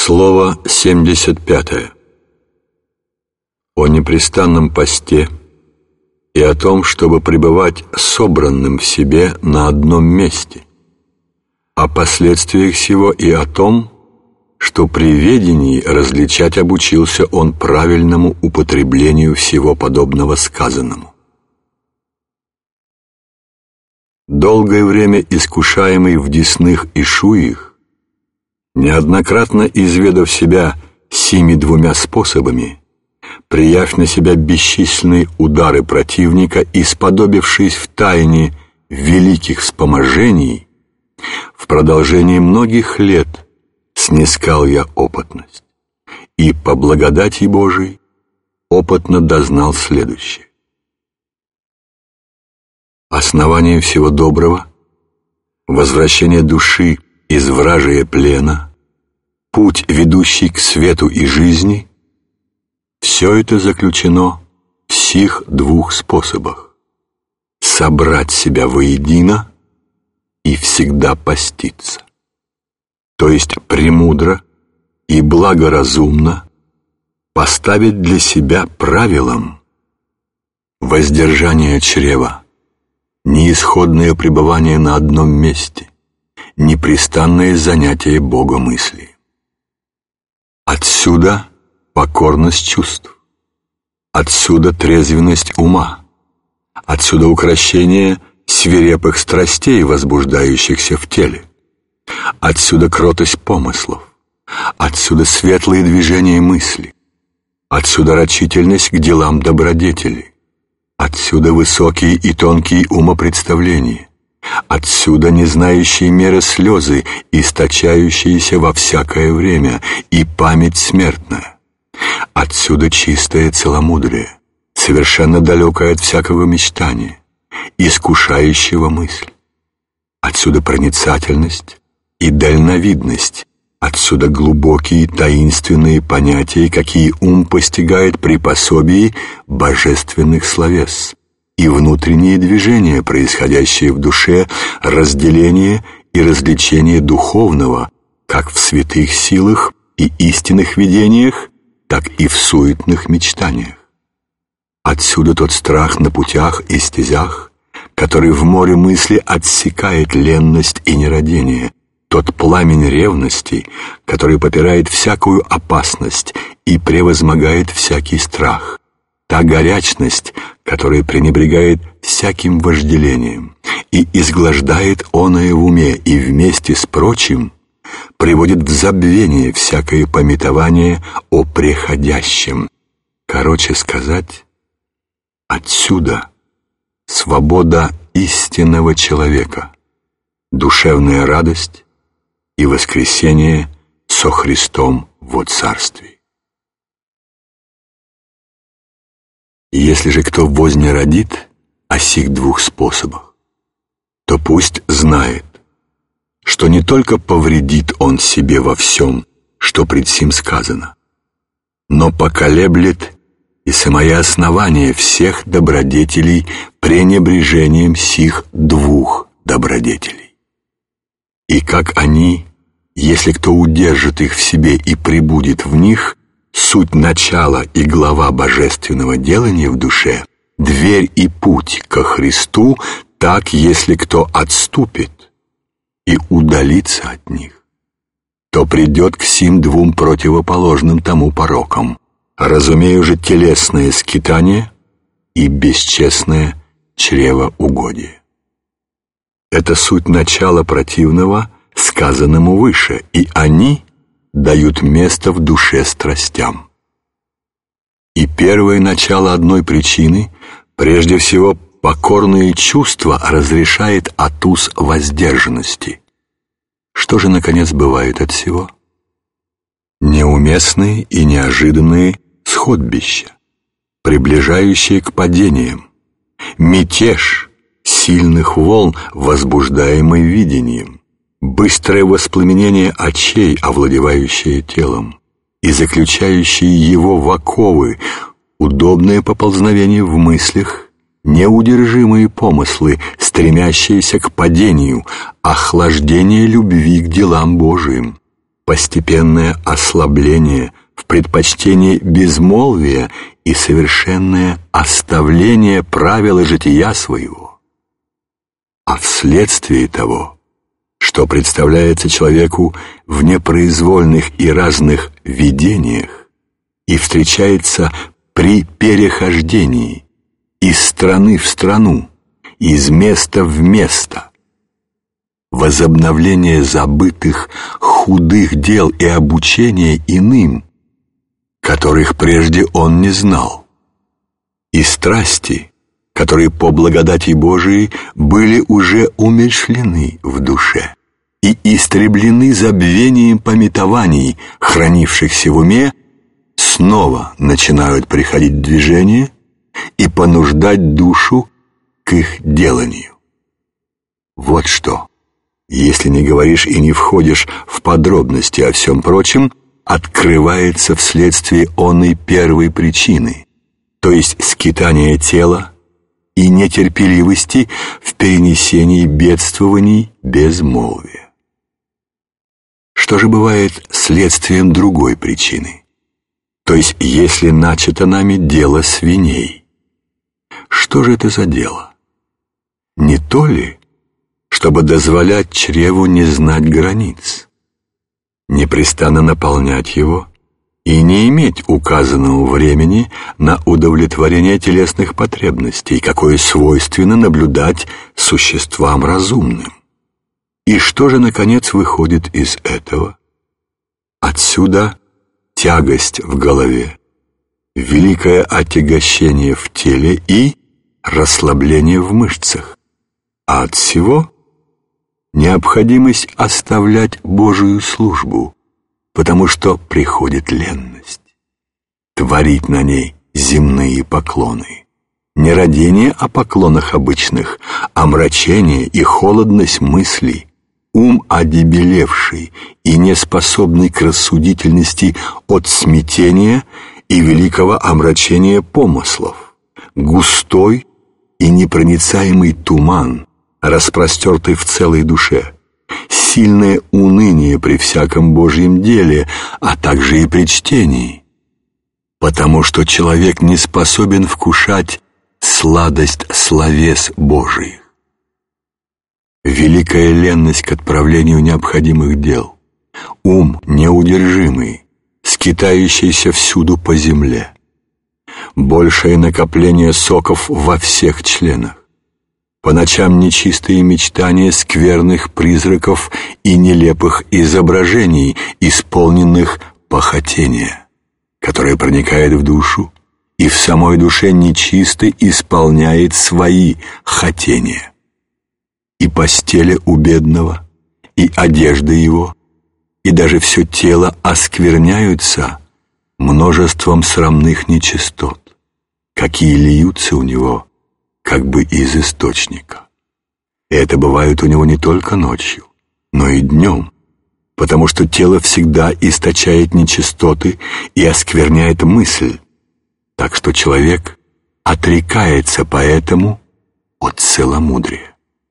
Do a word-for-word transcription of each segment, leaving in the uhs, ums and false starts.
Слово семьдесят пятое. О непрестанном посте и о том, чтобы пребывать собранным в себе на одном месте, о последствиях сего и о том, что при ведении различать обучился он правильному употреблению всего подобного сказанному. Долгое время искушаемый в десных и шуях, неоднократно изведав себя сими двумя способами, приявь на себя бесчисленные удары противника и сподобившись в тайне великих вспоможений, в продолжении многих лет снискал я опытность, и по благодати Божией опытно дознал следующее. Основание всего доброго, возвращение души из вражия плена, путь, ведущий к свету и жизни, все это заключено в сих двух способах: собрать себя воедино и всегда поститься, то есть премудро и благоразумно поставить для себя правилом воздержание чрева, неисходное пребывание на одном месте, непрестанное занятие богомыслием. Отсюда покорность чувств, отсюда трезвенность ума, отсюда укрощение свирепых страстей, возбуждающихся в теле, отсюда кротость помыслов, отсюда светлые движения мысли, отсюда рачительность к делам добродетели, отсюда высокие и тонкие умопредставления, отсюда не знающие меры слезы, источающиеся во всякое время, и память смертная, отсюда чистое целомудрие, совершенно далекое от всякого мечтания, искушающего мысль, отсюда проницательность и дальновидность, отсюда глубокие таинственные понятия, какие ум постигает при пособии божественных словес, и внутренние движения, происходящие в душе, разделение и развлечение духовного, как в святых силах и истинных видениях, так и в суетных мечтаниях. Отсюда тот страх на путях и стезях, который в море мысли отсекает ленность и нерадение, тот пламень ревности, который попирает всякую опасность и превозмогает всякий страх, та горячность, которая пренебрегает всяким вожделением и изглаждает оное в уме и вместе с прочим приводит в забвение всякое памятование о преходящем. Короче сказать, отсюда свобода истинного человека, душевная радость и воскресение со Христом во Царстве. Если же кто вознеродит о сих двух способах, то пусть знает, что не только повредит он себе во всем, что пред сим сказано, но поколеблет и самое основание всех добродетелей пренебрежением сих двух добродетелей. И как они, если кто удержит их в себе и пребудет в них, суть начала и глава божественного делания в душе, дверь и путь ко Христу, так, если кто отступит и удалится от них, то придет к сим двум противоположным тому порокам, разумею же телесное скитание и бесчестное чревоугодие. Это суть начала противного, сказанному выше, и они дают место в душе страстям. И первое начало одной причины, прежде всего, покорные чувства разрешает от уз воздержанности. Что же, наконец, бывает от всего? Неуместные и неожиданные сходбища, приближающие к падениям, мятеж сильных волн, возбуждаемый видением, быстрое воспламенение очей, овладевающее телом, и заключающие его в оковы, удобное поползновение в мыслях, неудержимые помыслы, стремящиеся к падению, охлаждение любви к делам Божиим, постепенное ослабление в предпочтении безмолвия и совершенное оставление правил жития своего. А вследствие того, что представляется человеку в непроизвольных и разных видениях и встречается при перехождении из страны в страну, из места в место, возобновление забытых худых дел и обучение иным, которых прежде он не знал, и страсти, которые по благодати Божией были уже умерщвлены в душе и истреблены забвением пометований, хранившихся в уме, снова начинают приходить в движение и понуждать душу к их деланию. Вот что, если не говоришь и не входишь в подробности о всем прочем, открывается вследствие оной первой причины, то есть скитания тела и нетерпеливости в перенесении бедствований безмолвия. Что же бывает следствием другой причины? То есть, если начато нами дело свиней. Что же это за дело? Не то ли, чтобы дозволять чреву не знать границ, непрестанно наполнять его и не иметь указанного времени на удовлетворение телесных потребностей, какое свойственно наблюдать существам разумным? И что же, наконец, выходит из этого? Отсюда тягость в голове, великое отягощение в теле и расслабление в мышцах, а от всего необходимость оставлять Божию службу, потому что приходит ленность, творить на ней земные поклоны. Не родение о поклонах обычных, а омрачение и холодность мыслей, ум одебелевший и неспособный к рассудительности от смятения и великого омрачения помыслов, густой и непроницаемый туман, распростертый в целой душе, сильное уныние при всяком Божьем деле, а также и при чтении, потому что человек не способен вкушать сладость словес Божиих. Великая ленность к отправлению необходимых дел, ум неудержимый, скитающийся всюду по земле, большее накопление соков во всех членах, по ночам нечистые мечтания скверных призраков и нелепых изображений, исполненных похотения, которое проникает в душу и в самой душе нечисто исполняет свои хотения. И постели у бедного, и одежда его, и даже все тело оскверняются множеством срамных нечистот, какие льются у него как бы из источника. И это бывает у него не только ночью, но и днем, потому что тело всегда источает нечистоты и оскверняет мысль, так что человек отрекается поэтому от целомудрия.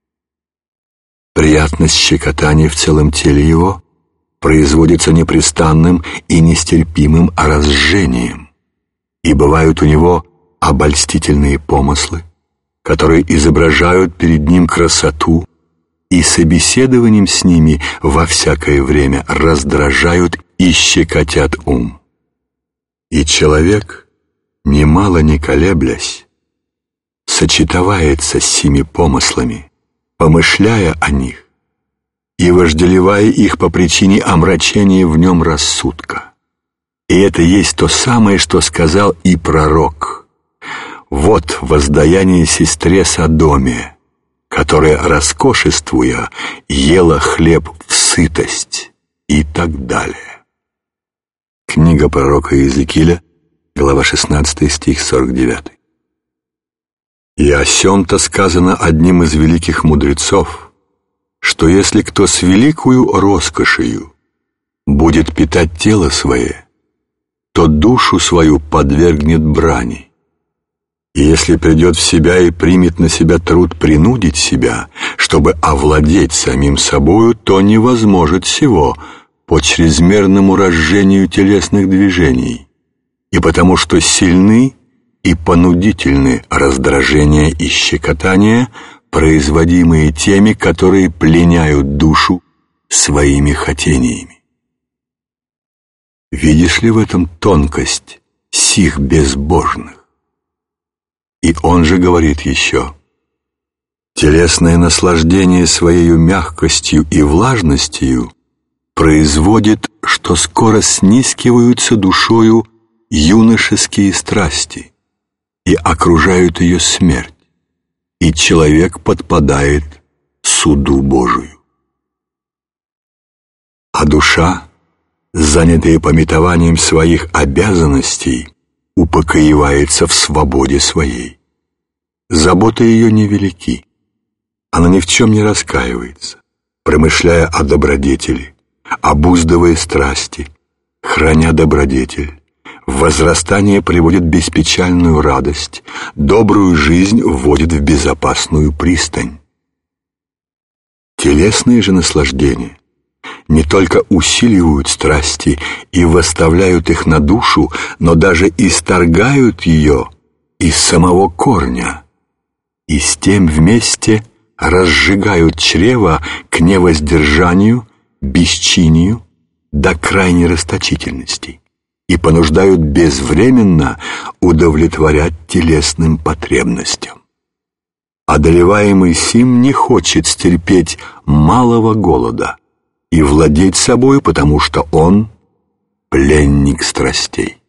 Приятность щекотания в целом теле его производится непрестанным и нестерпимым разжением, и бывают у него обольстительные помыслы, которые изображают перед ним красоту и собеседованием с ними во всякое время раздражают и щекотят ум. И человек, немало не колеблясь, сочетывается с сими помыслами, помышляя о них и вожделевая их по причине омрачения в нем рассудка. И это есть то самое, что сказал и пророк: «Вот воздаяние сестре Содоме, которая, роскошествуя, ела хлеб в сытость», и так далее. Книга пророка Иезекииля, глава шестнадцатая, стих сорок девятый. «И о сем-то сказано одним из великих мудрецов, что если кто с великою роскошью будет питать тело свое, то душу свою подвергнет брани. И если придет в себя и примет на себя труд принудить себя, чтобы овладеть самим собою, то не возможет сего по чрезмерному разжению телесных движений и потому что сильны и понудительны раздражения и щекотания, производимые теми, которые пленяют душу своими хотениями. Видишь ли в этом тонкость сих безбожных? И он же говорит еще: телесное наслаждение своею мягкостью и влажностью производит, что скоро снискиваются душою юношеские страсти и окружают ее смерть, и человек подпадает суду Божию. А душа, занятая памятованием своих обязанностей, упокоивается в свободе своей. Заботы ее невелики. Она ни в чем не раскаивается, промышляя о добродетели, обуздывая страсти, храня добродетель. Возрастание приводит беспечальную радость, добрую жизнь вводит в безопасную пристань. Телесные же наслаждения не только усиливают страсти и выставляют их на душу, но даже исторгают ее из самого корня, и с тем вместе разжигают чрево к невоздержанию, бесчинию до крайней расточительности и понуждают безвременно удовлетворять телесным потребностям. Одолеваемый сим не хочет стерпеть малого голода и владеть собой, потому что он пленник страстей.